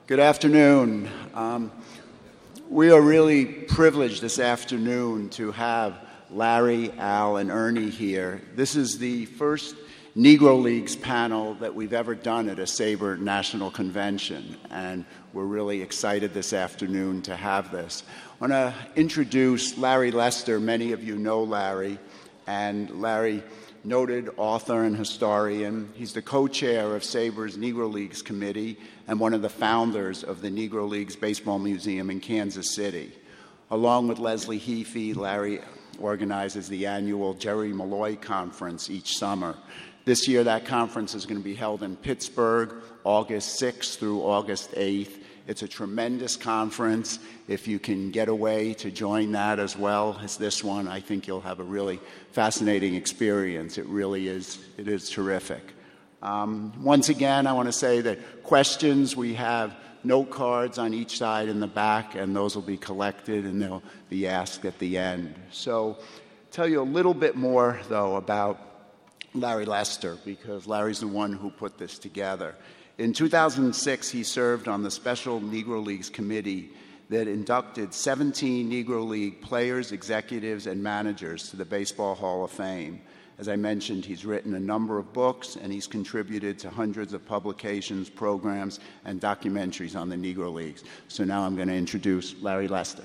Good afternoon. We are really privileged this afternoon to have Larry, Al, and Ernie here. This is the first Negro Leagues panel that we've ever done at a SABR National Convention, and we're really excited this afternoon to have this. I want to introduce Larry Lester. Many of you know Larry, and Larry, noted author and historian. He's the co-chair of SABR's Negro Leagues Committee and one of the founders of the Negro Leagues Baseball Museum in Kansas City. Along with Leslie Heafy, Larry organizes the annual Jerry Malloy Conference each summer. This year, that conference is going to be held in Pittsburgh, August 6th through August 8th. It's a tremendous conference. If you can get away to join that as well as this one, I think you'll have a really fascinating experience. It really is. It is terrific. Once again, I want to say that questions, we have note cards on each side in the back, and those will be collected and they'll be asked at the end. So tell you a little bit more, though, about Larry Lester, because Larry's the one who put this together. In 2006, he served on the Special Negro Leagues Committee that inducted 17 Negro League players, executives, and managers to the Baseball Hall of Fame. As I mentioned, he's written a number of books, and he's contributed to hundreds of publications, programs, and documentaries on the Negro Leagues. So now I'm going to introduce Larry Lester.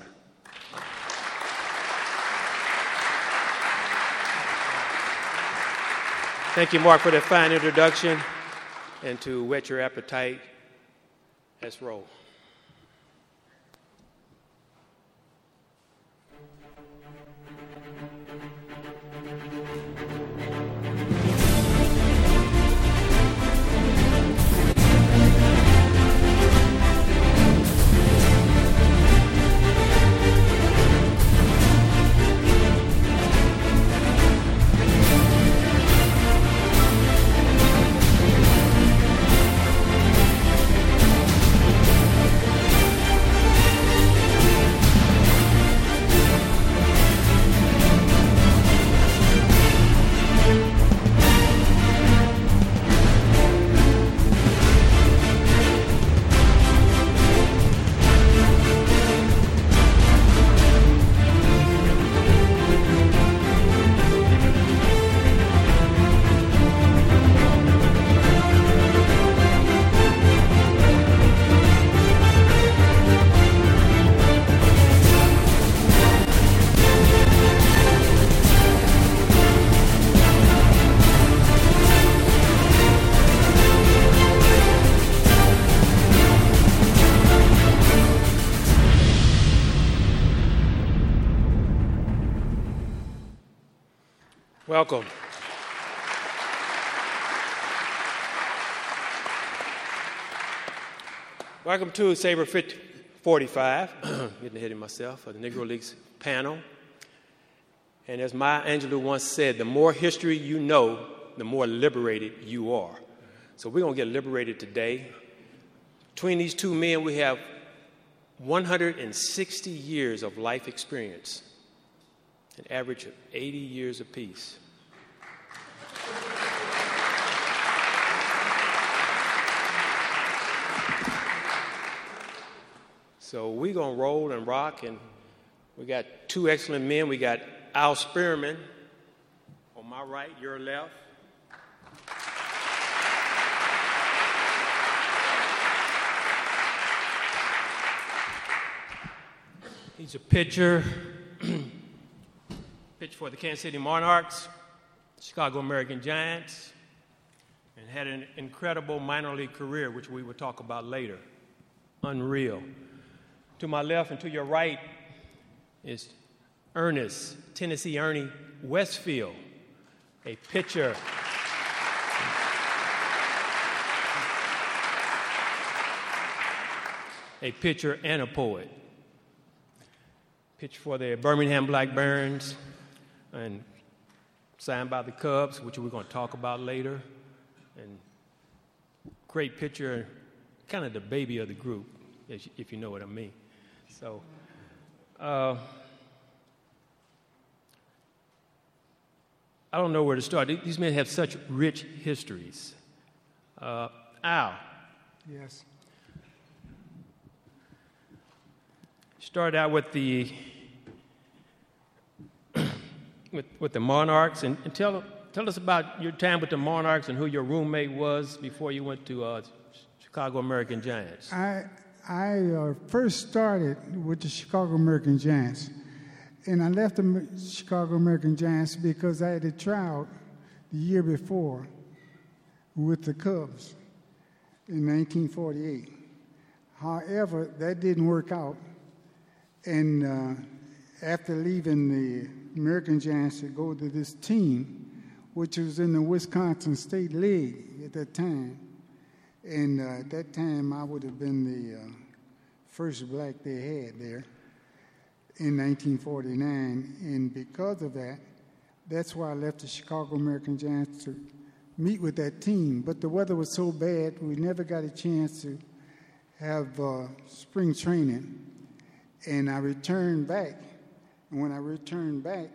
Thank you, Mark, for that fine introduction. And to whet your appetite, let's roll. Welcome. Welcome to SABR 45, getting ahead of myself, for the Negro Leagues panel. And as Maya Angelou once said, the more history you know, the more liberated you are. So we're going to get liberated today. Between these two men, we have 160 years of life experience, an average of 80 years apiece. So we're going to roll and rock, and we got two excellent men. We got Al Spearman on my right, your left. He's a pitcher, pitched for the Kansas City Monarchs, Chicago American Giants, and had an incredible minor league career, which we will talk about later. Unreal. To my left and to your right is Ernest, Tennessee Ernie Westfield, a pitcher. A pitcher and a poet. Pitched for the Birmingham Black Barons and signed by the Cubs, which we're going to talk about later. And great pitcher, kind of the baby of the group, if you know what I mean. So, I don't know where to start. These men have such rich histories. Al. Yes. Started out with the with the Monarchs, and tell us about your time with the Monarchs and who your roommate was before you went to Chicago American Giants. I first started with the Chicago American Giants, and I left the Chicago American Giants because I had a tryout the year before with the Cubs in 1948. However, that didn't work out, and after leaving the American Giants to go to this team, which was in the Wisconsin State League at that time, and at that time I would have been the first black they had there in 1949, and because of that, that's why I left the Chicago American Giants to meet with that team. But the weather was so bad, we never got a chance to have spring training. And I returned back. And when I returned back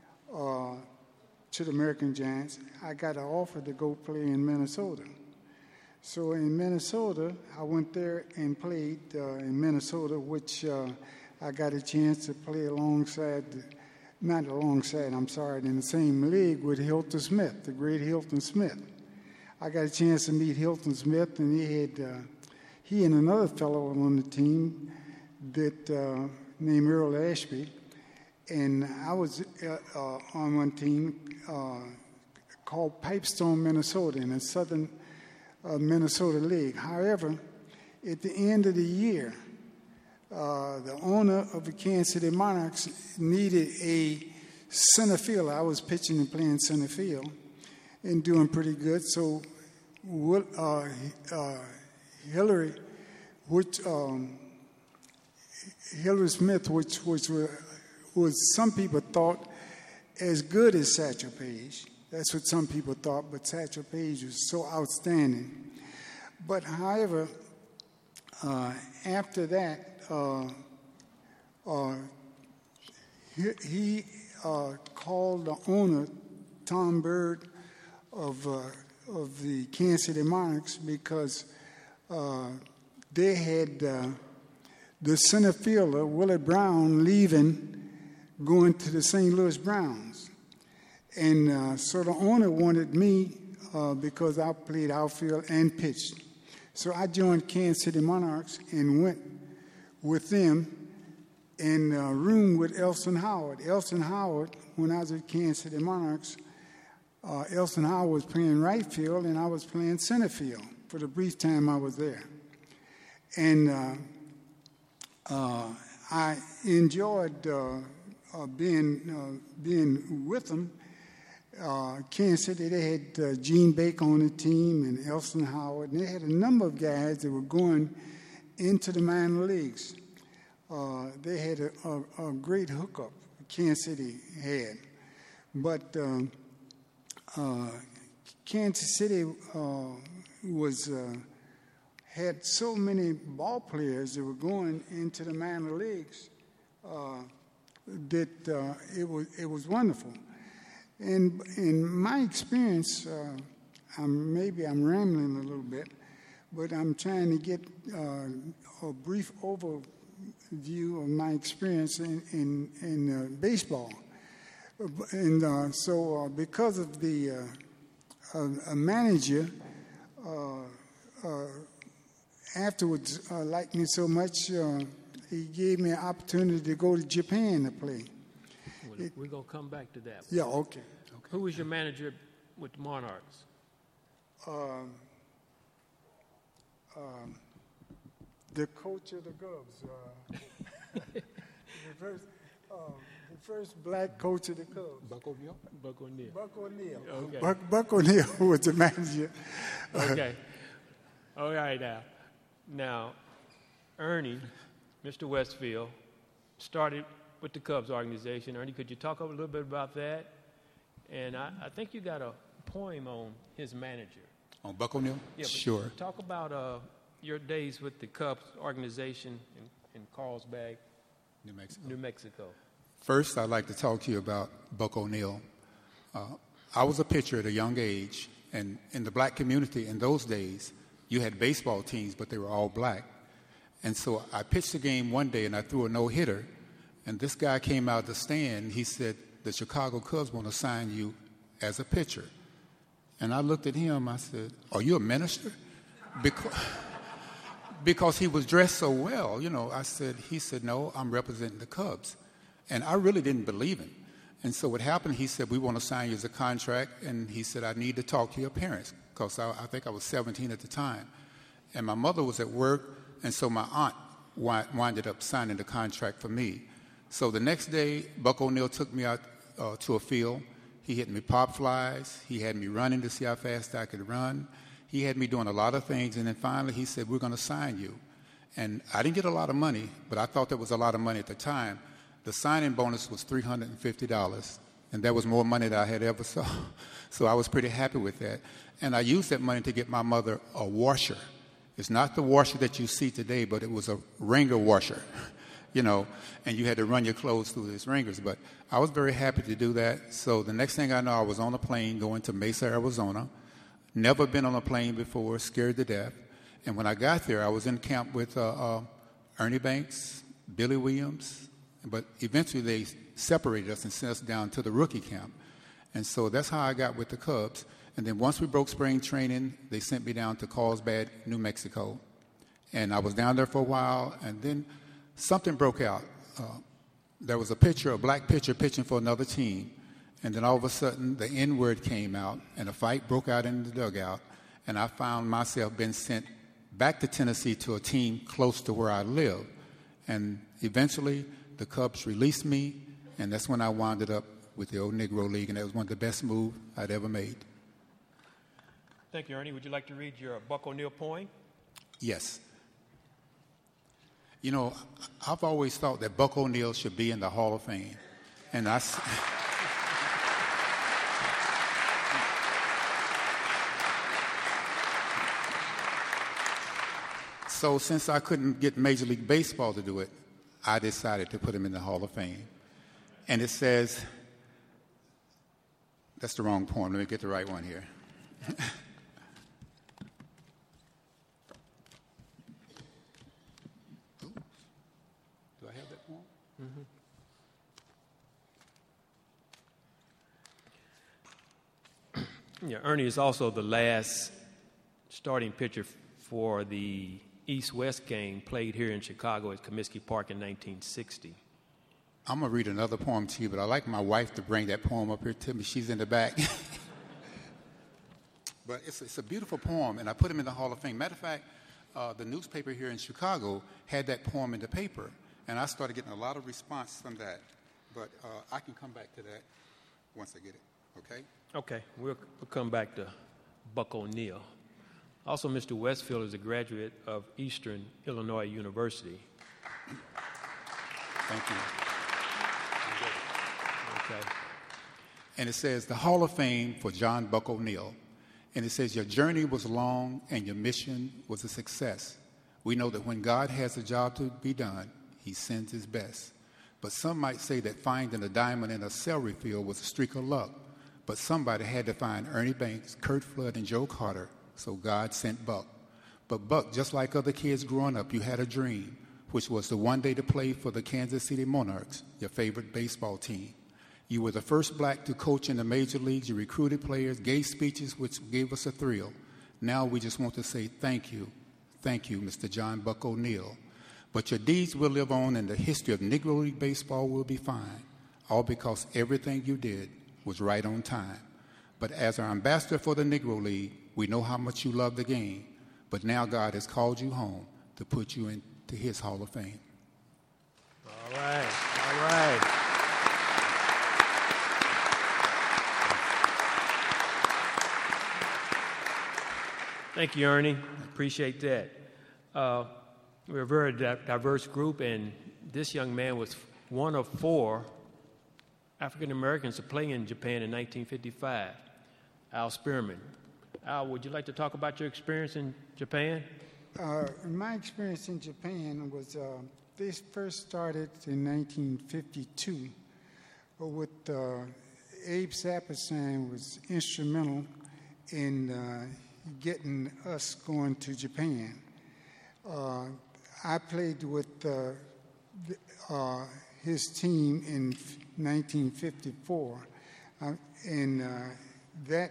to the American Giants, I got an offer to go play in Minnesota. So in Minnesota, I went there and played in Minnesota, which I got a chance to play alongside, not alongside, I'm sorry, in the same league with Hilton Smith, the great Hilton Smith. I got a chance to meet Hilton Smith, and he and another fellow on the team that named Earl Ashby, and I was on one team called Pipestone, Minnesota, in the Southern Minnesota League. However, at the end of the year, the owner of the Kansas City Monarchs needed a center fielder. I was pitching and playing center field and doing pretty good. So Hillary Smith, which was some people thought as good as Satchel Paige. That's what some people thought, but Satchel Paige was so outstanding. But however, after that, he called the owner, Tom Bird, of the Kansas City Monarchs, because they had the center fielder, Willie Brown, leaving, going to the St. Louis Browns. And so the owner wanted me because I played outfield and pitched. So I joined Kansas City Monarchs and went with them and roomed with Elston Howard. Elston Howard, when I was at Kansas City Monarchs, Elston Howard was playing right field and I was playing center field for the brief time I was there. And I enjoyed being with them. Kansas City, they had Gene Baker on the team and Elston Howard, and they had a number of guys that were going into the minor leagues. They had a great hookup, Kansas City had. But Kansas City had so many ball players that were going into the minor leagues that it was wonderful. And in my experience, maybe I'm rambling a little bit, but I'm trying to get a brief overview of my experience in baseball. And so because of the a manager afterwards liked me so much, he gave me an opportunity to go to Japan to play. We're going to come back to that. Yeah, okay. Who was your manager with the Monarchs? The coach of the Cubs. the first black coach of the Cubs. Buck O'Neil? Buck O'Neil. Buck O'Neil. Okay. Buck O'Neil was the manager. Okay. All right now. Ernie, Mr. Westfield, started with the Cubs organization. Ernie, could you talk a little bit about that? And I think you got a poem on his manager. On Buck O'Neil? Yeah, sure. Talk about your days with the Cubs organization in Carlsbad, New Mexico. First, I'd like to talk to you about Buck O'Neil. I was a pitcher at a young age, and in the black community in those days, you had baseball teams, but they were all black. And so I pitched the game one day, and I threw a no-hitter. And this guy came out of the stand. He said, the Chicago Cubs want to sign you as a pitcher. And I looked at him. I said, are you a minister? Because he was dressed so well. He said, no, I'm representing the Cubs. And I really didn't believe him. And so what happened, he said, we want to sign you as a contract. And he said, I need to talk to your parents, because I think I was 17 at the time. And my mother was at work, and so my aunt winded up signing the contract for me. So the next day, Buck O'Neil took me out to a field. He hit me pop flies. He had me running to see how fast I could run. He had me doing a lot of things. And then finally he said, we're going to sign you. And I didn't get a lot of money, but I thought that was a lot of money at the time. The signing bonus was $350, and that was more money than I had ever saw. So I was pretty happy with that. And I used that money to get my mother a washer. It's not the washer that you see today, but it was a wringer washer, and you had to run your clothes through these wringers. But I was very happy to do that. So the next thing I know, I was on a plane going to Mesa, Arizona. Never been on a plane before, scared to death. And when I got there, I was in camp with Ernie Banks, Billy Williams, but eventually they separated us and sent us down to the rookie camp. And so that's how I got with the Cubs. And then once we broke spring training, they sent me down to Carlsbad, New Mexico. And I was down there for a while, and then something broke out. There was a black pitcher pitching for another team. And then all of a sudden, the N-word came out, and a fight broke out in the dugout. And I found myself being sent back to Tennessee to a team close to where I live. And eventually, the Cubs released me, and that's when I wound up with the Old Negro League, and that was one of the best moves I'd ever made. Thank you, Ernie. Would you like to read your Buck O'Neil poem? Yes. I've always thought that Buck O'Neil should be in the Hall of Fame. And So since I couldn't get Major League Baseball to do it, I decided to put him in the Hall of Fame. And it says, that's the wrong poem. Let me get the right one here. Do I have that poem? Mm-hmm. Yeah, Ernie is also the last starting pitcher for the East-West game played here in Chicago at Comiskey Park in 1960. I'm going to read another poem to you, but I'd like my wife to bring that poem up here to me. She's in the back. But it's a beautiful poem, and I put him in the Hall of Fame. Matter of fact, the newspaper here in Chicago had that poem in the paper, and I started getting a lot of response from that. But I can come back to that once I get it, okay? Okay, we'll come back to Buck O'Neil. Also, Mr. Westfield is a graduate of Eastern Illinois University. Thank you. Okay. And it says, the Hall of Fame for John Buck O'Neil. And it says, your journey was long and your mission was a success. We know that when God has a job to be done, he sends his best. But some might say that finding a diamond in a celery field was a streak of luck. But somebody had to find Ernie Banks, Curt Flood, and Joe Carter. So God sent Buck. But Buck, just like other kids growing up, you had a dream, which was to one day to play for the Kansas City Monarchs, your favorite baseball team. You were the first black to coach in the major leagues. You recruited players, gave speeches, which gave us a thrill. Now we just want to say thank you. Thank you, Mr. John Buck O'Neil. But your deeds will live on, and the history of Negro League baseball will be fine, all because everything you did was right on time. But as our ambassador for the Negro League, we know how much you love the game, but now God has called you home to put you into his Hall of Fame. All right, all right. Thank you, Ernie. Appreciate that. We're a very diverse group, and this young man was one of 4 African Americans to play in Japan in 1955, Al Spearman. Al, would you like to talk about your experience in Japan? My experience in Japan was, this first started in 1952 with Abe Saperstein was instrumental in getting us going to Japan. I played with his team in 1954, and that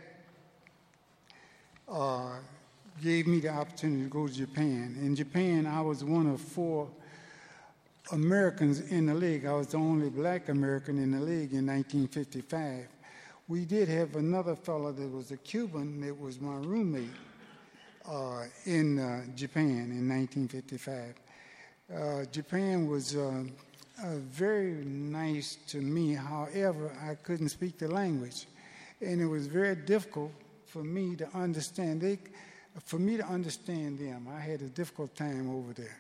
gave me the opportunity to go to Japan. In Japan, I was one of 4 Americans in the league. I was the only black American in the league in 1955. We did have another fellow that was a Cuban that was my roommate in Japan in 1955. Japan was very nice to me. However, I couldn't speak the language, and it was very difficult for me to understand. For me to understand them, I had a difficult time over there.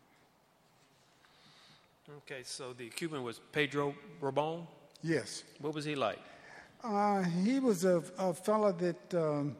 Okay, so the Cuban was Pedro Borbón? Yes. What was he like? He was a fellow that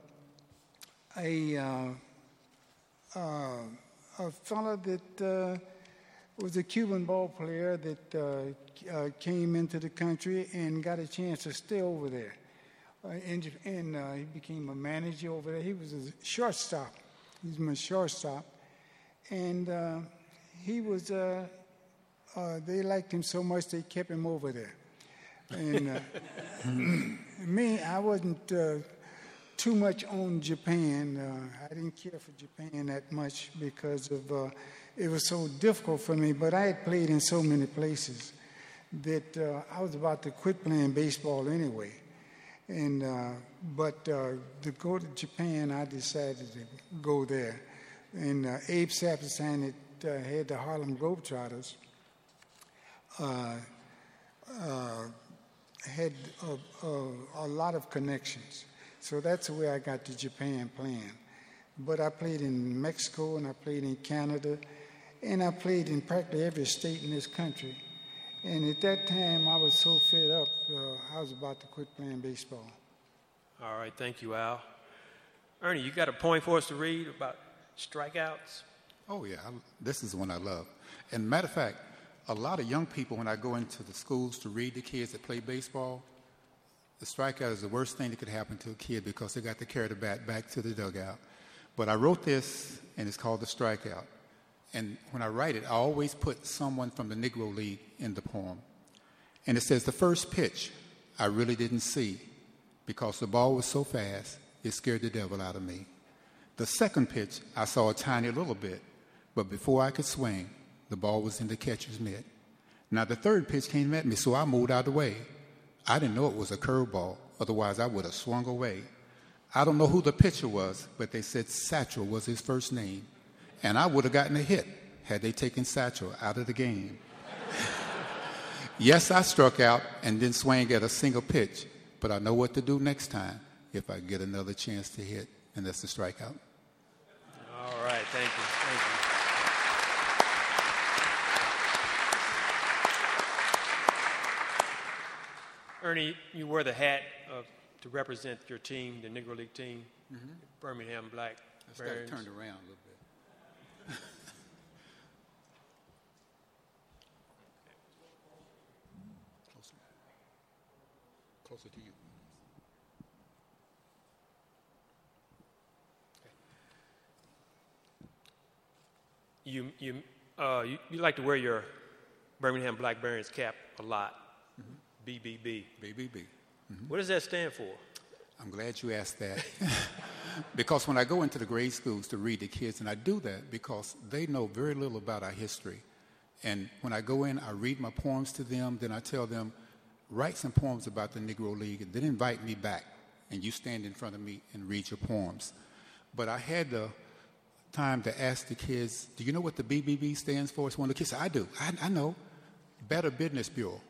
was a Cuban ball player that came into the country and got a chance to stay over there. And he became a manager over there. He was a shortstop. He was my shortstop. And he was, they liked him so much they kept him over there. And me, I wasn't too much on Japan. I didn't care for Japan that much because of it was so difficult for me. But I had played in so many places that I was about to quit playing baseball anyway. And but to go to Japan, I decided to go there. And Abe Saperstein had the Harlem Globetrotters. Had a lot of connections. So that's the way I got to Japan playing. But I played in Mexico, and I played in Canada, and I played in practically every state in this country. And at that time, I was so fed up, I was about to quit playing baseball. All right, thank you, Al. Ernie, you got a point for us to read about strikeouts? Oh, yeah, this is one I love. And matter of fact, a lot of young people, when I go into the schools to read the kids that play baseball, the strikeout is the worst thing that could happen to a kid because they got to carry the bat back to the dugout. But I wrote this, and it's called The Strikeout. And when I write it, I always put someone from the Negro League in the poem. And it says, the first pitch I really didn't see because the ball was so fast, it scared the devil out of me. The second pitch, I saw a tiny little bit, but before I could swing, the ball was in the catcher's mitt. Now, the third pitch came at me, so I moved out of the way. I didn't know it was a curveball. Otherwise, I would have swung away. I don't know who the pitcher was, but they said Satchel was his first name. And I would have gotten a hit had they taken Satchel out of the game. Yes, I struck out and didn't swing at a single pitch, but I know what to do next time if I get another chance to hit, and that's the strikeout. All right, thank you. Thank you. Ernie, you wear the hat to represent your team, the Negro League team, Birmingham Black I've got it turned around a little bit. Closer to you. You like to wear your Birmingham Black Barons cap a lot. BBB. BBB. What does that stand for? I'm glad you asked that. Because when I go into the grade schools to read the kids, and I do that because they know very little about our history. And when I go in, I read my poems to them, then I tell them, write some poems about the Negro League, and then invite me back, and you stand in front of me and read your poems. But I had the time to ask the kids, do you know what the BBB stands for? It's one of the kids said, I do. I know. Better Business Bureau.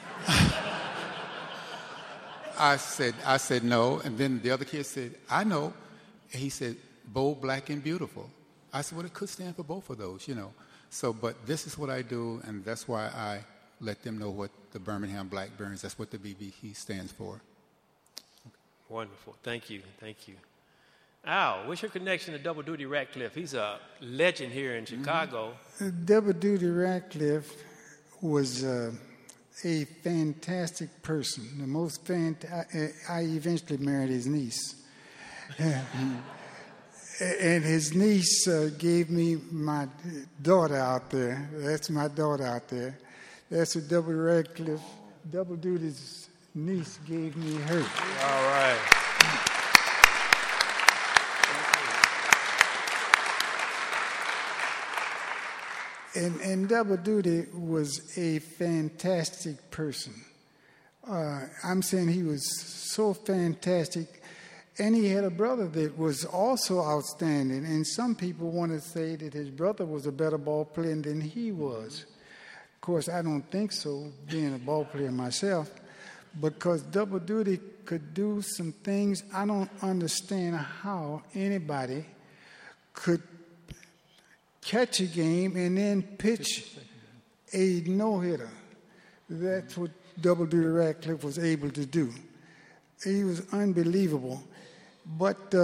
I said no, and then the other kid said, I know. And he said, bold, black, and beautiful. I said, well, it could stand for both of those, you know. So, but this is what I do, and that's why I let them know what the Birmingham Black Barons, that's what the BBB stands for. Wonderful. Thank you. Thank you. Al, what's your connection to Double Duty Ratcliffe? He's a legend here in Chicago. Double Duty Ratcliffe was a fantastic person. The most I eventually married his niece. And his niece gave me my daughter out there. That's my daughter out there. That's what Double Radcliffe, Double Duty's niece gave me her. All right. And Double Duty was a fantastic person. I'm saying he was so fantastic. And he had a brother that was also outstanding. And some people want to say that his brother was a better ball player than he was. Of course, I don't think so, being a ball player myself. Because Double Duty could do some things. I don't understand how anybody could catch a game and then pitch a no-hitter. That's what Double Duty Radcliffe was able to do. He was unbelievable. But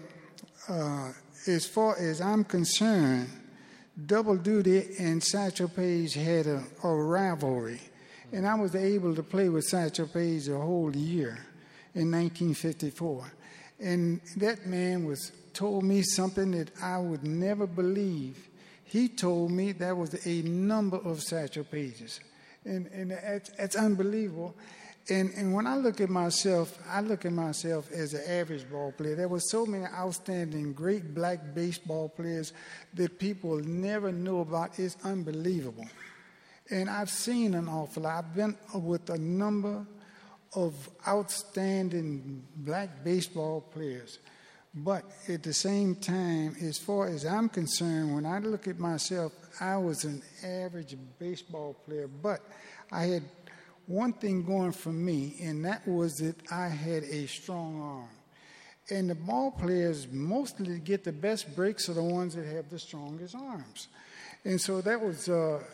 as far as I'm concerned, Double Duty and Satchel Paige had a rivalry. And I was able to play with Satchel Paige a whole year in 1954. And that man told me something that I would never believe. He told me there was a number of Satchel Paiges. And that's unbelievable. And when I look at myself as an average ball player. There were so many outstanding, great black baseball players that people never knew about. It's unbelievable. And I've seen an awful lot. I've been with a number of outstanding black baseball players. But at the same time, as far as I'm concerned, when I look at myself, I was an average baseball player. But I had one thing going for me, and that was that I had a strong arm. And the ball players mostly get the best breaks are the ones that have the strongest arms. And so that was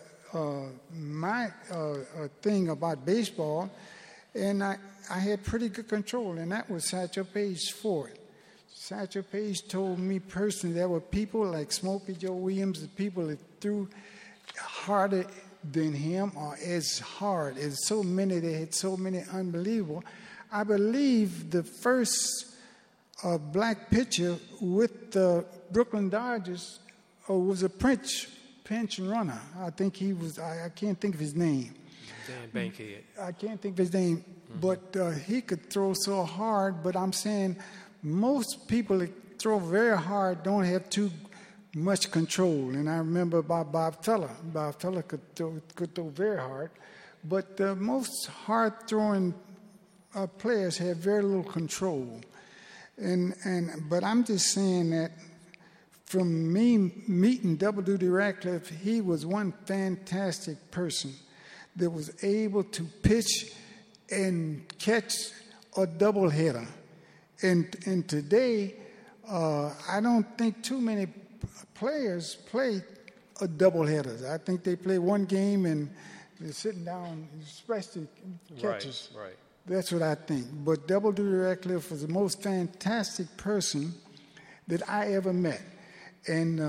my thing about baseball. And I had pretty good control, and that was Satchel Paige's forte. Satchel Paige told me personally there were people like Smokey Joe Williams, the people that threw harder than him or as hard as so many. They had so many unbelievable. I believe the first black pitcher with the Brooklyn Dodgers was a pinch runner. I think he was, I can't think of his name. Dan Bankhead. I can't think of his name, but he could throw so hard. But I'm saying most people that throw very hard don't have too much control. And I remember about Bob Feller. Bob Feller could throw very hard. But most hard-throwing players have very little control. But I'm just saying that from me meeting Double Duty Radcliffe, he was one fantastic person that was able to pitch and catch a doubleheader. And today, I don't think too many players play a doubleheader. I think they play one game and they're sitting down, especially catchers. Right. That's what I think. But Double Duty Radcliffe was the most fantastic person that I ever met. And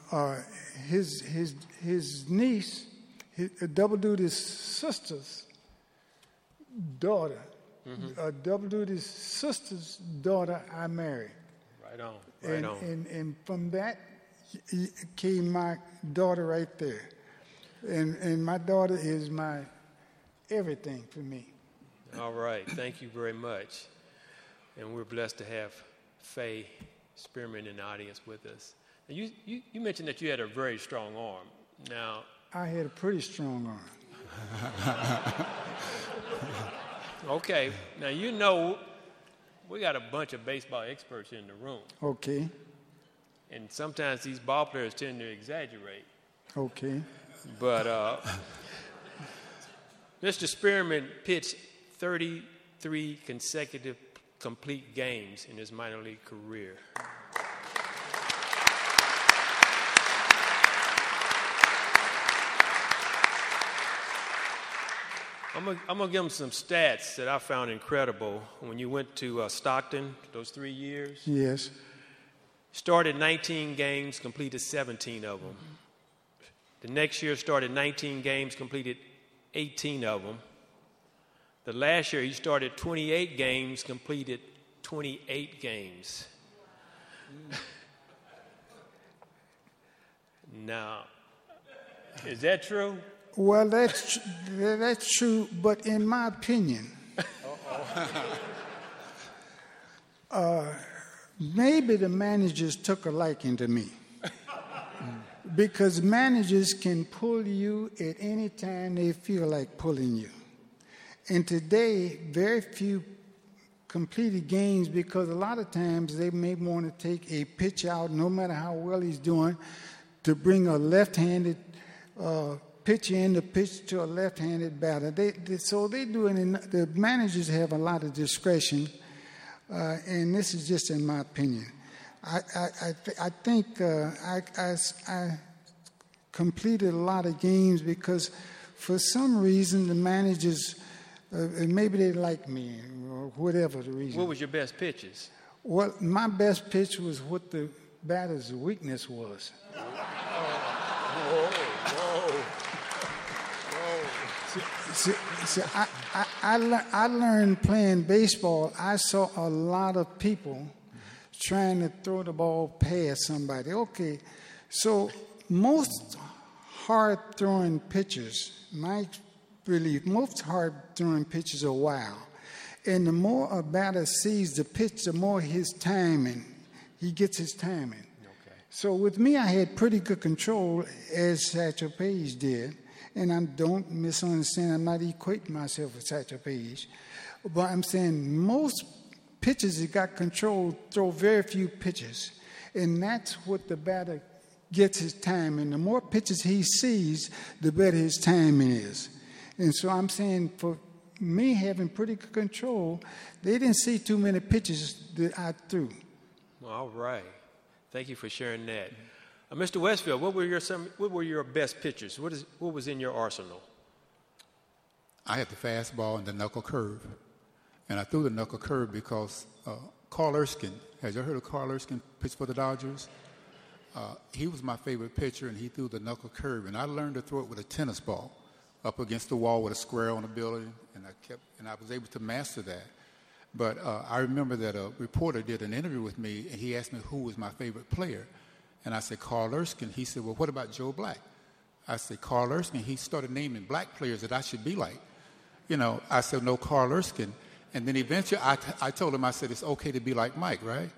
his niece, Double Duty's sister's daughter, Double Duty's sister's daughter, I married. Right on. And from that came my daughter right there. And my daughter is my everything for me. All right. Thank you very much. And we're blessed to have Faye Spearman in the audience with us. Now, you mentioned that you had a very strong arm. Now, I had a pretty strong arm. Okay. Now, you know, we got a bunch of baseball experts in the room. Okay. And sometimes these ball players tend to exaggerate. Okay. But Mr. Spearman pitched 33 consecutive complete games in his minor league career. I'm going to give him some stats that I found incredible. When you went to Stockton, those 3 years. Yes. Started 19 games, completed 17 of them. The next year started 19 games, completed 18 of them. The last year he started 28 games, completed 28 games. Now, is that true? Well, that's true, but in my opinion, maybe the managers took a liking to me. Because managers can pull you at any time they feel like pulling you. And today, very few completed games because a lot of times they may want to take a pitch out, no matter how well he's doing, to bring a left-handed pitcher in to pitch to a left-handed batter. So they do it. The managers have a lot of discretion, and this is just in my opinion. I think I completed a lot of games because for some reason the managers, maybe they like me or whatever the reason. What was your best pitches? Well, my best pitch was what the batter's weakness was. See, I learned playing baseball. I saw a lot of people trying to throw the ball past somebody. Okay, so most hard-throwing pitchers, most hard-throwing pitchers are wild. And the more a batter sees the pitch, the more he gets his timing. Okay. So with me, I had pretty good control, as Satchel Paige did. And I don't misunderstand, I'm not equating myself with Satchel Paige. But I'm saying most pitchers that got control throw very few pitches. And that's what the batter gets his timing. The more pitches he sees, the better his timing is. And so I'm saying for me having pretty good control, they didn't see too many pitches that I threw. All right. Thank you for sharing that. Mr. Westfield, what were your best pitches? What was in your arsenal? I had the fastball and the knuckle curve. And I threw the knuckle curve because Carl Erskine, has you heard of Carl Erskine pitch for the Dodgers? He was my favorite pitcher, and he threw the knuckle curve. And I learned to throw it with a tennis ball up against the wall with a square on the building, and I was able to master that. But I remember that a reporter did an interview with me, and he asked me who was my favorite player. And I said, Carl Erskine. He said, well, what about Joe Black? I said, Carl Erskine. He started naming black players that I should be like. I said, no, Carl Erskine. And then eventually I told him, I said, it's okay to be like Mike, right?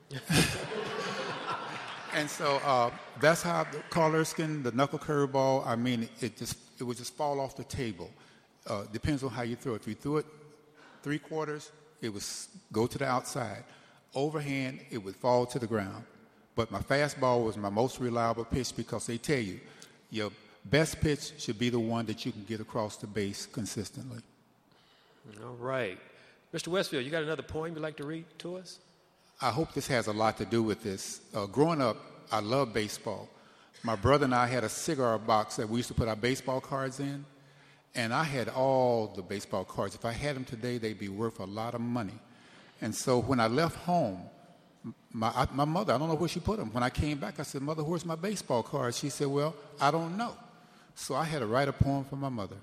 And so that's how Carl Erskine, the knuckle curveball, I mean, it would just fall off the table. Depends on how you throw it. If you threw it 3/4, it would go to the outside. Overhand, it would fall to the ground. But my fastball was my most reliable pitch because they tell you your best pitch should be the one that you can get across the base consistently. All right. Mr. Westfield, you got another poem you'd like to read to us? I hope this has a lot to do with this. Growing up, I loved baseball. My brother and I had a cigar box that we used to put our baseball cards in, and I had all the baseball cards. If I had them today, they'd be worth a lot of money. And so when I left home, my mother, I don't know where she put them. When I came back, I said, Mother, where's my baseball cards? She said, well, I don't know. So I had to write a poem for my mother.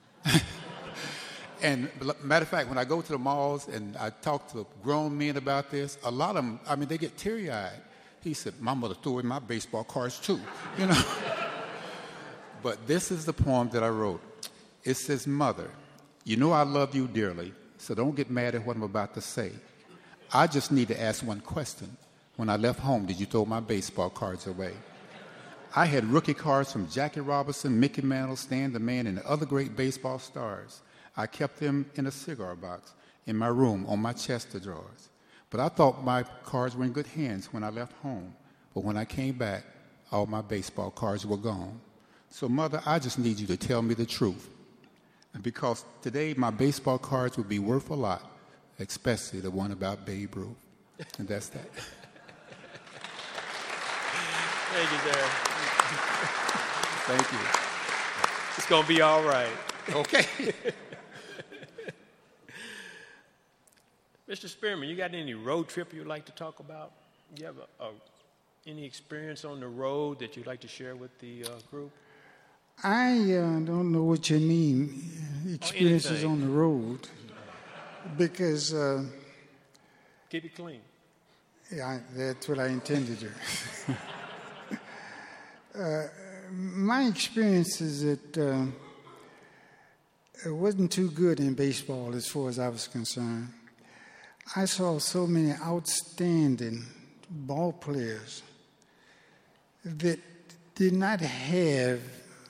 And matter of fact, when I go to the malls and I talk to grown men about this, a lot of them, I mean, they get teary-eyed. He said, my mother threw away my baseball cards too, But this is the poem that I wrote. It says, Mother, you know I love you dearly, so don't get mad at what I'm about to say. I just need to ask one question. When I left home, did you throw my baseball cards away? I had rookie cards from Jackie Robinson, Mickey Mantle, Stan the Man, and the other great baseball stars. I kept them in a cigar box in my room on my chest of drawers. But I thought my cards were in good hands when I left home. But when I came back, all my baseball cards were gone. So, Mother, I just need you to tell me the truth. And because today my baseball cards would be worth a lot, especially the one about Babe Ruth. And that's that. Thank you, sir. Thank you. It's going to be all right. Okay. Mr. Spearman, you got any road trip you'd like to talk about? You have any experience on the road that you'd like to share with the group? I don't know what you mean, experiences on the road, because... keep it clean. Yeah, that's what I intend to do. My experience is that it wasn't too good in baseball as far as I was concerned. I saw so many outstanding ball players that did not have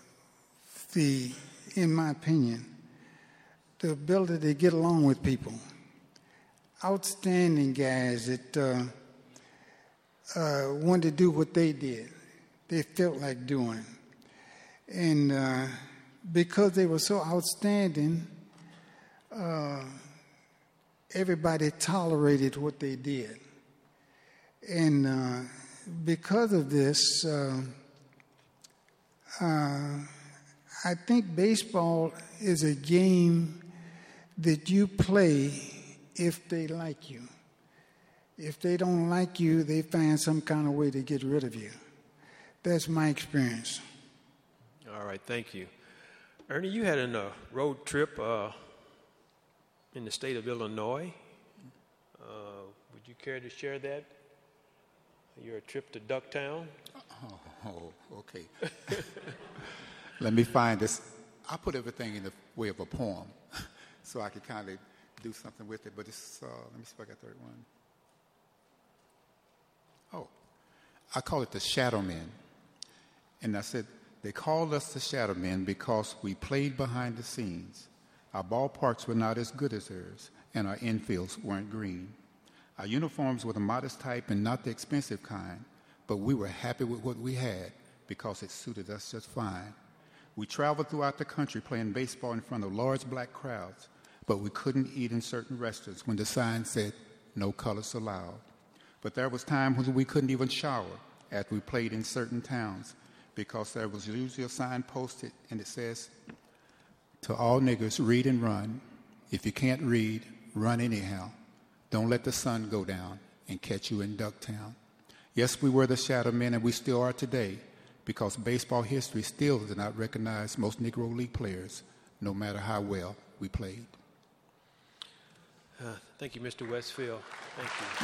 in my opinion, the ability to get along with people. Outstanding guys that wanted to do what they did. They felt like doing. And because they were so outstanding, everybody tolerated what they did. And because of this, I think baseball is a game that you play if they like you. If they don't like you, they find some kind of way to get rid of you. That's my experience. All right, thank you. Ernie, you had a road trip in the state of Illinois. Would you care to share that? Your trip to Ducktown? Oh, okay. Let me find this. I put everything in the way of a poem so I could kind of do something with it. But it's, let me see if I got the right one. Oh, I call it the Shadow Men. And I said, they called us the Shadow Men because we played behind the scenes. Our ballparks were not as good as theirs, and our infields weren't green. Our uniforms were the modest type and not the expensive kind, but we were happy with what we had because it suited us just fine. We traveled throughout the country playing baseball in front of large black crowds, but we couldn't eat in certain restaurants when the sign said, no colors allowed. But there was time when we couldn't even shower after we played in certain towns because there was usually a sign posted and it says, to all niggers, read and run. If you can't read, run anyhow. Don't let the sun go down and catch you in Ducktown. Yes, we were the Shadow Men, and we still are today, because baseball history still does not recognize most Negro League players, no matter how well we played. Thank you, Mr. Westfield. Thank you.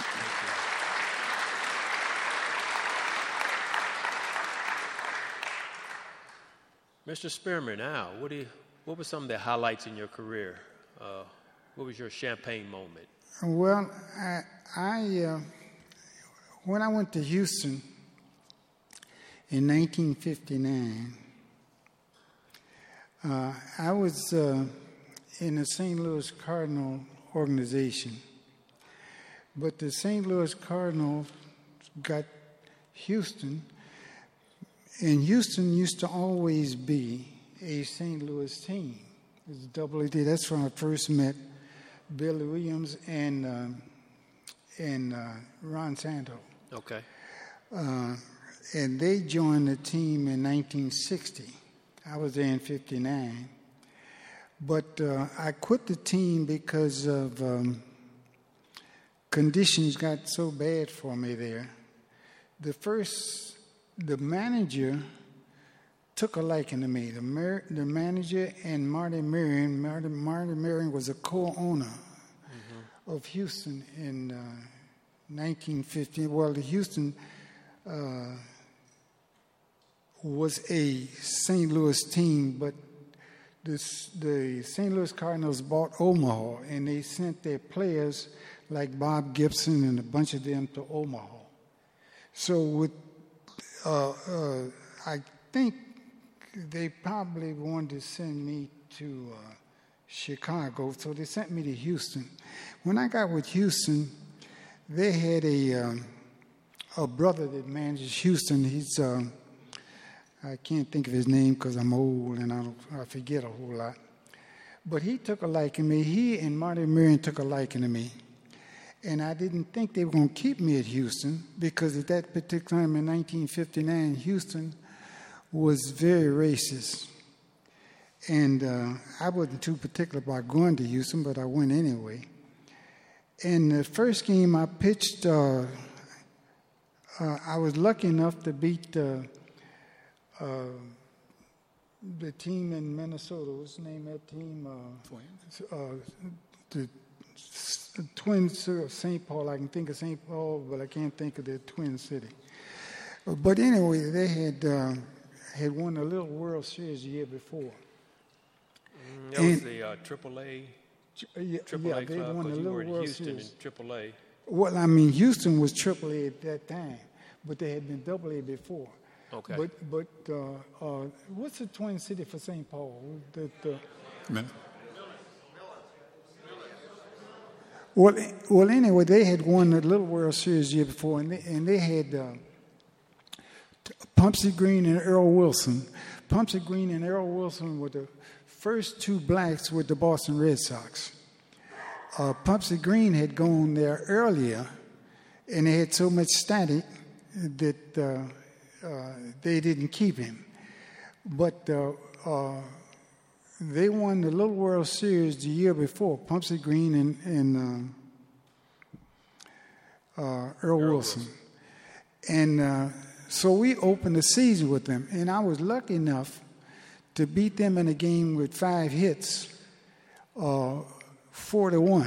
Mr. Spearman, now, what were some of the highlights in your career? What was your champagne moment? Well, when I went to Houston in 1959, I was in the St. Louis Cardinal organization. But the St. Louis Cardinals got Houston, and Houston used to always be a St. Louis team. It was WD. That's when I first met Billy Williams and Ron Santo. Okay. And they joined the team in 1960. I was there in 59. But I quit the team because of conditions got so bad for me there. The manager took a liking to me. The manager and Marty Marion. Marty Marion was a co-owner of Houston in 1950. Well, the Houston was a St. Louis team, but the St. Louis Cardinals bought Omaha, and they sent their players like Bob Gibson and a bunch of them to Omaha. So I think they probably wanted to send me to Chicago, so they sent me to Houston. When I got with Houston, they had a brother that manages Houston. He's I can't think of his name because I'm old and I forget a whole lot. But he took a liking to me. He and Marty Marion took a liking to me. And I didn't think they were going to keep me at Houston because at that particular time in 1959, Houston was very racist. And I wasn't too particular about going to Houston, but I went anyway. And the first game I pitched, I was lucky enough to beat the team in Minnesota. What's the name of that team? The Twins of St. Paul. I can think of St. Paul, but I can't think of the Twin City. But anyway, they had won the Little World Series the year before. That was the AAA Yeah, AAA they club, won the because you Little were in World Houston Series. in AAA. Well, I mean, Houston was AAA at that time, but they had been AA before. Okay. But what's the twin city for St. Paul? Amen. Well, anyway, they had won the Little World Series the year before, and they had Pumpsy Green and Earl Wilson. Pumpsy Green and Earl Wilson were the first two blacks with the Boston Red Sox. Pumpsy Green had gone there earlier, and they had so much static that they didn't keep him. But they won the Little World Series the year before, Pumpsy Green and Earl Wilson. And so we opened the season with them, and I was lucky enough to beat them in a game with 5 hits, 4-1.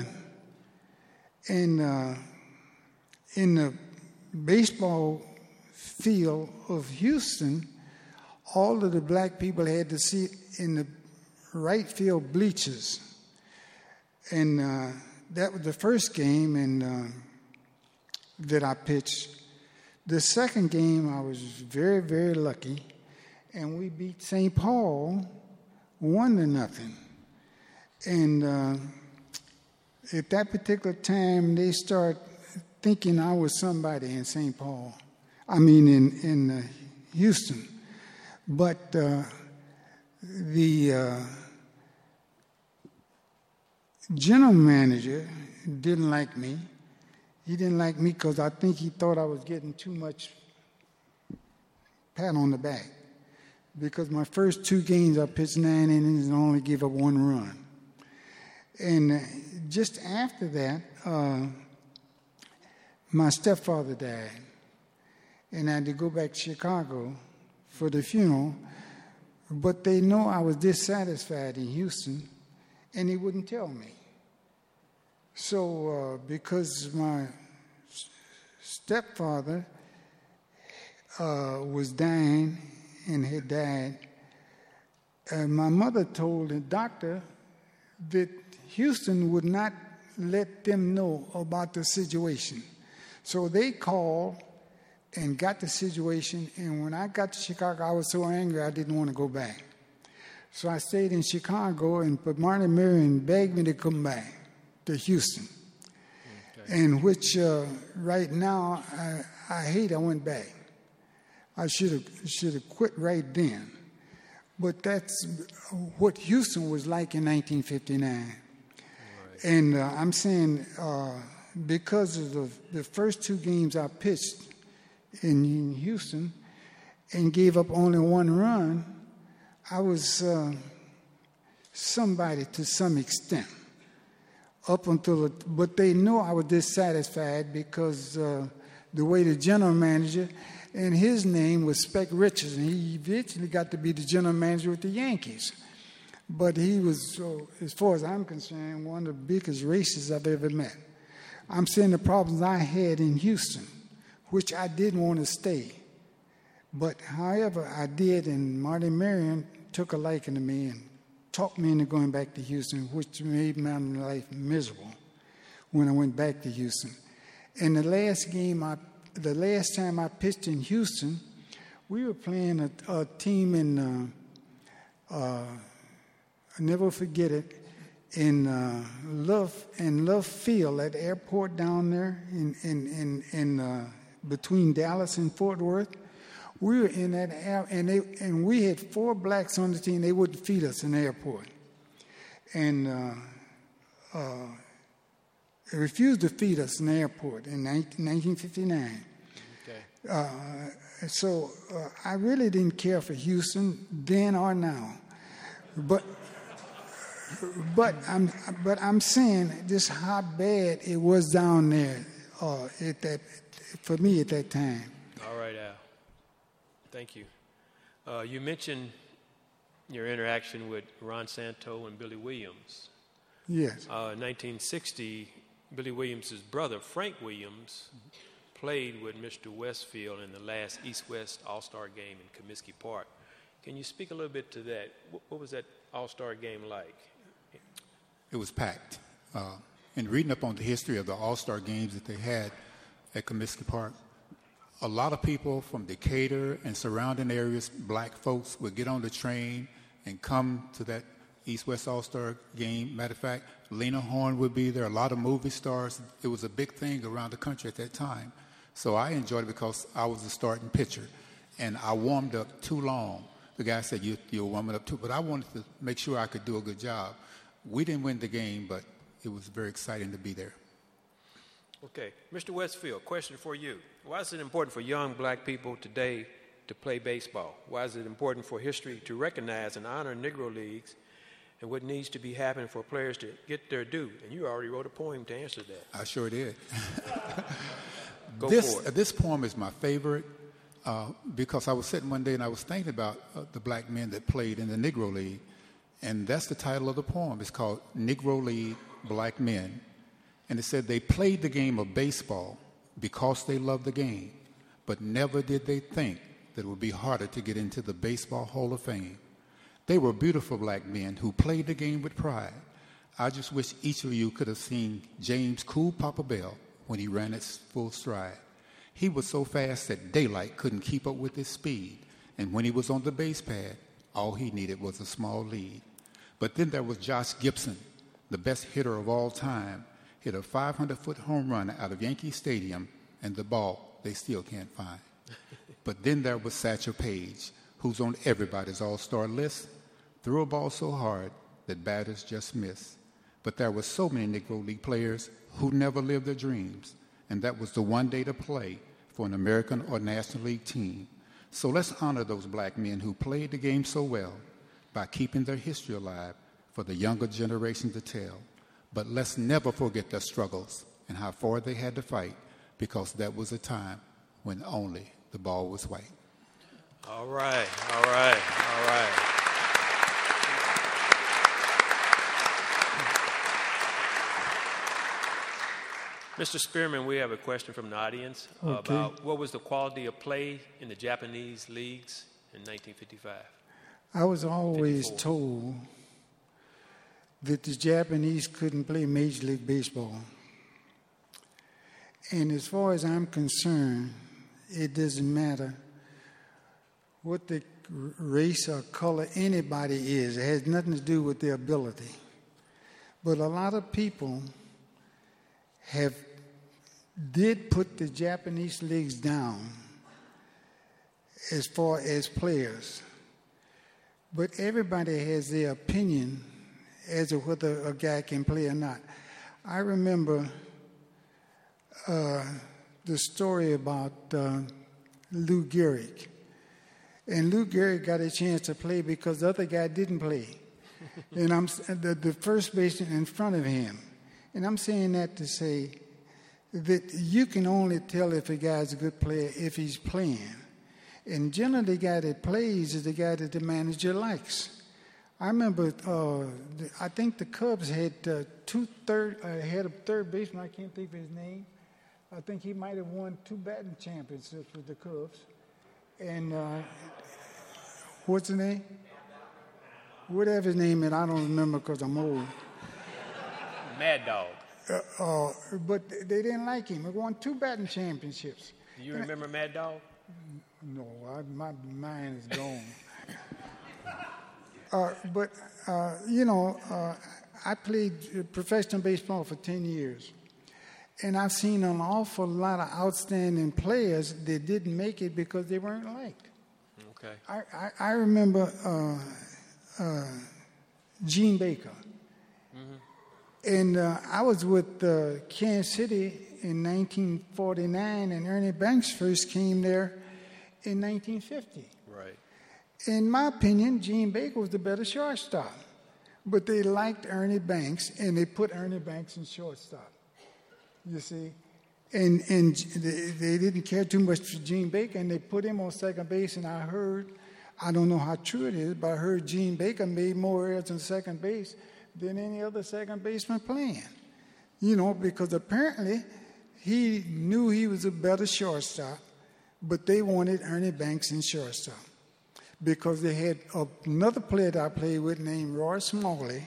And in the baseball field of Houston, all of the black people had to sit in the right field bleachers. And that was the first game that I pitched. The second game, I was very, very lucky, and we beat St. Paul 1-0. And at that particular time, they start thinking I was somebody in St. Paul. I mean, in Houston. But the general manager didn't like me. He didn't like me because I think he thought I was getting too much pat on the back. Because my first 2 games, I pitched 9 innings and only gave up 1 run. And just after that, my stepfather died. And I had to go back to Chicago for the funeral. But they know I was dissatisfied in Houston, and they wouldn't tell me. So because my stepfather was dying and had died, my mother told the doctor that Houston would not let them know about the situation. So they called and got the situation, and when I got to Chicago, I was so angry I didn't want to go back. So I stayed in Chicago, but Martin Marion begged me to come back to Houston. Okay. And which right now I hate I went back. I should have quit right then. But that's what Houston was like in 1959. Right. And I'm saying because of the first 2 games I pitched in Houston and gave up only 1 run, I was somebody to some extent. But they know I was dissatisfied because the way the general manager, and his name was Speck Richards, and he eventually got to be the general manager with the Yankees. But he was, as far as I'm concerned, one of the biggest racists I've ever met. I'm saying the problems I had in Houston, which I didn't want to stay. But however, I did, and Marty Marion took a liking to me and talked me into going back to Houston, which made my life miserable when I went back to Houston. And the last time I pitched in Houston, we were playing a team in, I'll never forget it, in Love Field at the airport down there in between Dallas and Fort Worth. We were in that air, and we had 4 blacks on the team. They wouldn't feed us in the airport, and they refused to feed us in the airport in 1959. Okay. So I really didn't care for Houston then or now, but I'm saying just how bad it was down there for me at that time. All right, Al. Thank you. You mentioned your interaction with Ron Santo and Billy Williams. Yes. In 1960, Billy Williams' brother, Frank Williams, played with Mr. Westfield in the last East-West All-Star game in Comiskey Park. Can you speak a little bit to that? What was that All-Star game like? It was packed. And reading up on the history of the All-Star games that they had at Comiskey Park, a lot of people from Decatur and surrounding areas, black folks, would get on the train and come to that East-West All-Star game. Matter of fact, Lena Horne would be there, a lot of movie stars. It was a big thing around the country at that time. So I enjoyed it because I was the starting pitcher. And I warmed up too long. The guy said, you're warming up too, but I wanted to make sure I could do a good job. We didn't win the game, but it was very exciting to be there. Okay. Mr. Westfield, question for you. Why is it important for young black people today to play baseball? Why is it important for history to recognize and honor Negro Leagues, and what needs to be happening for players to get their due? And you already wrote a poem to answer that. I sure did. Go for it. This poem is my favorite because I was sitting one day and I was thinking about the black men that played in the Negro League. And that's the title of the poem. It's called Negro League Black Men. And it said they played the game of baseball because they loved the game, but never did they think that it would be harder to get into the Baseball Hall of Fame. They were beautiful black men who played the game with pride. I just wish each of you could have seen James Cool Papa Bell when he ran at full stride. He was so fast that daylight couldn't keep up with his speed. And when he was on the base pad, all he needed was a small lead. But then there was Josh Gibson, the best hitter of all time, hit a 500-foot home run out of Yankee Stadium, and the ball they still can't find. But then there was Satchel Paige, who's on everybody's all-star list, threw a ball so hard that batters just miss. But there were so many Negro League players who never lived their dreams, and that was the one day to play for an American or National League team. So let's honor those black men who played the game so well by keeping their history alive for the younger generation to tell. But let's never forget their struggles and how far they had to fight, because that was a time when only the ball was white. All right, all right, all right. Mr. Spearman, we have a question from the audience about what was the quality of play in the Japanese leagues in 1955? I was always 54. told that the Japanese couldn't play Major League Baseball. And as far as I'm concerned, it doesn't matter what the race or color anybody is. It has nothing to do with their ability. But a lot of people did put the Japanese leagues down as far as players. But everybody has their opinion as to whether a guy can play or not. I remember the story about Lou Gehrig. And Lou Gehrig got a chance to play because the other guy didn't play. And I'm the first baseman in front of him. And I'm saying that to say that you can only tell if a guy's a good player if he's playing. And generally the guy that plays is the guy that the manager likes. I remember, I think the Cubs had had a third baseman, I can't think of his name. I think he might have won 2 batting championships with the Cubs. And what's his name? Whatever his name is, I don't remember because I'm old. Mad Dog. But they didn't like him. He won 2 batting championships. Do you remember Mad Dog? No, my mind is gone. I played professional baseball for 10 years. And I've seen an awful lot of outstanding players that didn't make it because they weren't liked. Okay. I remember Gene Baker. Mm-hmm. And I was with Kansas City in 1949, and Ernie Banks first came there in 1950. Right. In my opinion, Gene Baker was the better shortstop. But they liked Ernie Banks, and they put Ernie Banks in shortstop. You see? And they didn't care too much for Gene Baker, and they put him on second base, and I don't know how true it is, but I heard Gene Baker made more errors on second base than any other second baseman playing. Because apparently he knew he was a better shortstop, but they wanted Ernie Banks in shortstop because they had another player that I played with named Roy Smalley.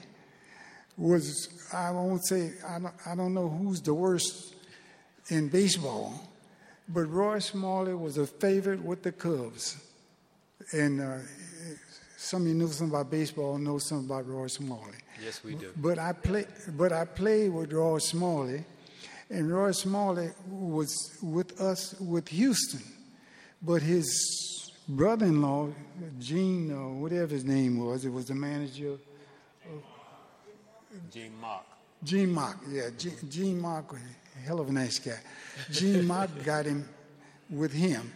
I don't know who's the worst in baseball, but Roy Smalley was a favorite with the Cubs. And some of you know something about baseball know something about Roy Smalley. Yes, we do. But I played with Roy Smalley, and Roy Smalley was with us with Houston. But his brother-in-law, Gene, or whatever his name was, it was the manager. Gene Mock. Gene Mock, yeah. Gene Mock, a hell of a nice guy. Gene Mock got him with him.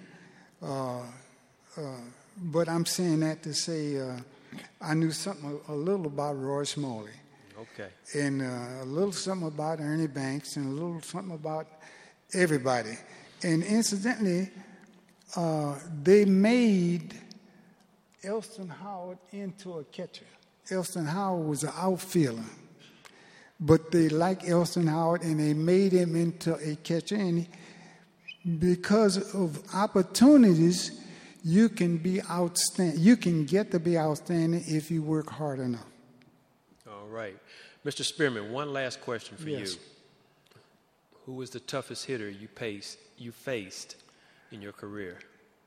But I'm saying that to say I knew a little about Roy Smalley. Okay. And a little something about Ernie Banks and a little something about everybody. And incidentally, they made Elston Howard into a catcher. Elston Howard was an outfielder. But they liked Elston Howard, and they made him into a catcher. And because of opportunities, you can be outstanding. You can get to be outstanding if you work hard enough. All right. Mr. Spearman, one last question for Yes. you. Who was the toughest hitter you faced in your career?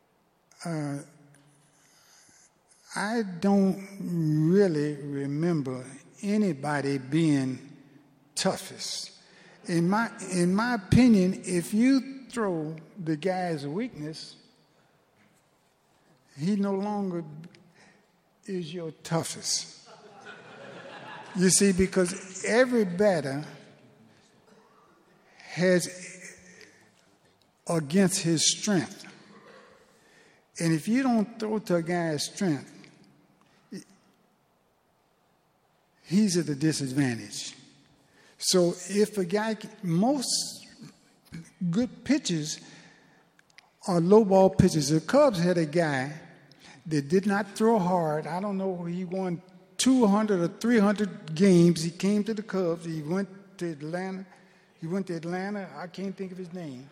I don't really remember anybody being toughest. In my opinion, if you throw the guy's weakness, he no longer is your toughest. You see, because every batter has against his strength. And if you don't throw to a guy's strength, he's at a disadvantage. So if a guy, most good pitchers are low ball pitchers. The Cubs had a guy that did not throw hard. I don't know, he won 200 or 300 games. He came to the Cubs. He went to Atlanta. I can't think of his name.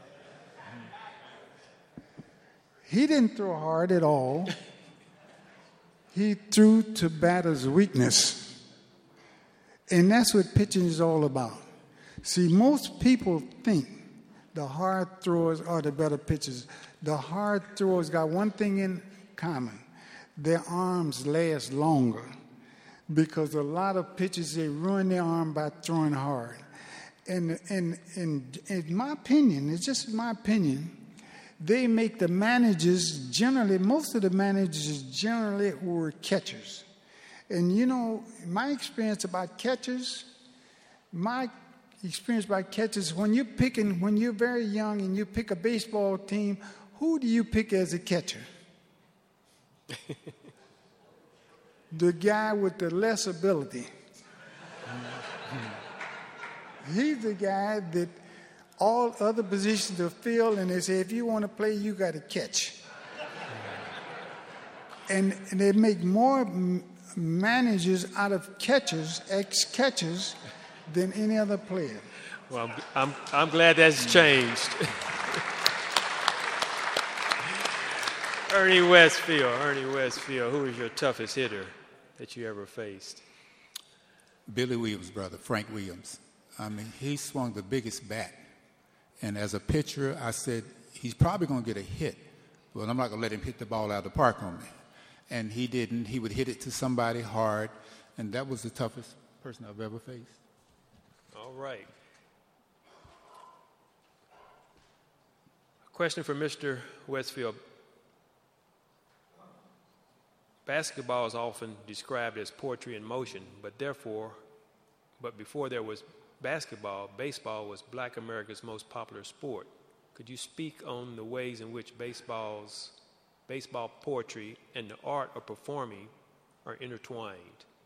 He didn't throw hard at all. He threw to batter's weakness. And that's what pitching is all about. See, most people think the hard throwers are the better pitchers. The hard throwers got one thing in common. Their arms last longer. Because a lot of pitchers, they ruin their arm by throwing hard. And in my opinion, it's just my opinion, they make the managers generally, most of the managers generally were catchers. And you know, my experience about catchers, when you're very young and you pick a baseball team, who do you pick as a catcher? The guy with the less ability. He's the guy that all other positions are filled, and they say, if you want to play, you got to catch. And they make more managers out of catchers, ex-catchers, than any other player. Well, I'm glad that's changed. Ernie Westfield, who was your toughest hitter that you ever faced? Billy Williams' brother, Frank Williams. I mean, he swung the biggest bat. And as a pitcher, I said, he's probably going to get a hit, but I'm not going to let him hit the ball out of the park on me. And he didn't. He would hit it to somebody hard, and that was the toughest person I've ever faced. All right. A question for Mr. Westfield. Basketball is often described as poetry in motion, but before there was basketball, baseball was Black America's most popular sport. Could you speak on the ways in which baseball poetry and the art of performing are intertwined?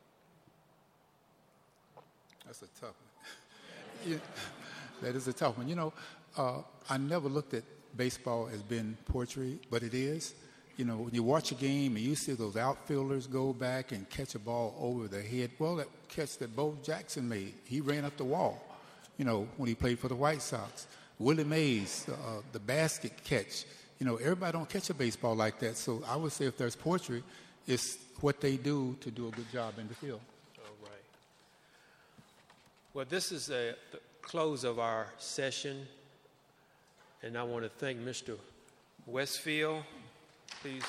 That's a tough one. Yeah, that is a tough one. You know, I never looked at baseball as being poetry, but it is. You know, when you watch a game and you see those outfielders go back and catch a ball over their head, well, that catch that Bo Jackson made, he ran up the wall, you know, when he played for the White Sox. Willie Mays, the basket catch. You know, everybody don't catch a baseball like that. So I would say if there's poetry, it's what they do to do a good job in the field. All right. Well, this is the close of our session, and I want to thank Mr. Westfield. Please.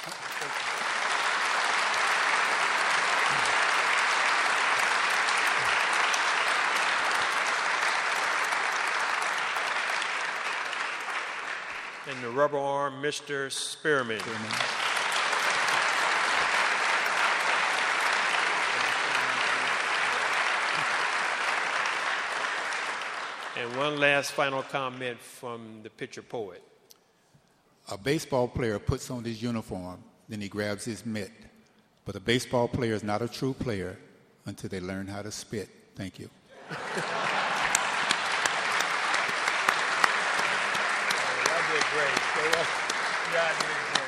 And the rubber arm, Mr. Spearman. And one last final comment from the picture poet. A baseball player puts on his uniform, then he grabs his mitt. But a baseball player is not a true player until they learn how to spit. Thank you. That did great. Yeah, I did great.